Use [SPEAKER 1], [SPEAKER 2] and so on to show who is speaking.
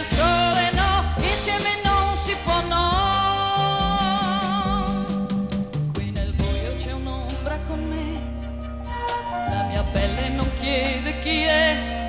[SPEAKER 1] il sole no, insieme non si può no. Qui nel buio c'è un'ombra con me, la mia pelle non chiede chi è.